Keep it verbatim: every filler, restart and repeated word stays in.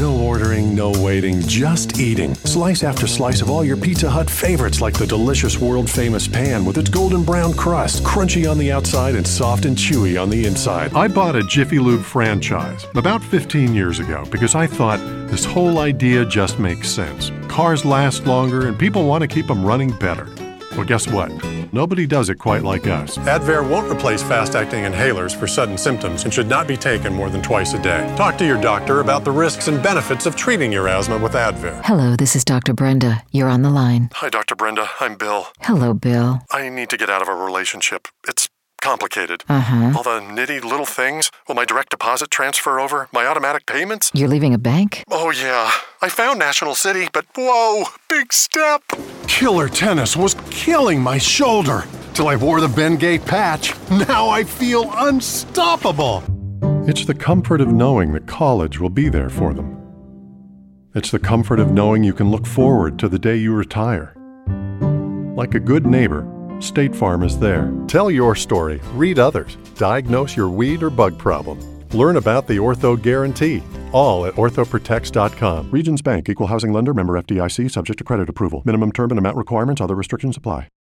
No ordering, no waiting, just eating. Slice after slice of all your Pizza Hut favorites like the delicious world-famous pan with its golden brown crust, crunchy on the outside and soft and chewy on the inside. I bought a Jiffy Lube franchise about fifteen years ago because I thought this whole idea just makes sense. Cars last longer and people want to keep them running better. Well, guess what? Nobody does it quite like us. Advair won't replace fast-acting inhalers for sudden symptoms and should not be taken more than twice a day. Talk to your doctor about the risks and benefits of treating your asthma with Advair. Hello, this is Doctor Brenda. You're on the line. Hi, Doctor Brenda. I'm Bill. Hello, Bill. I need to get out of a relationship. It's complicated. Uh-huh. All the nitty little things. Will my direct deposit transfer over? My automatic payments? You're leaving a bank? Oh, yeah. I found National City, but whoa, big step. Killer tennis was killing my shoulder. Till I wore the Bengay patch. Now I feel unstoppable. It's the comfort of knowing that college will be there for them. It's the comfort of knowing you can look forward to the day you retire. Like a good neighbor, State Farm is there. Tell your story. Read others. Diagnose your weed or bug problem. Learn about the Ortho Guarantee. All at ortho protects dot com. Regions Bank, Equal Housing Lender, member F D I C, subject to credit approval. Minimum term and amount requirements, other restrictions apply.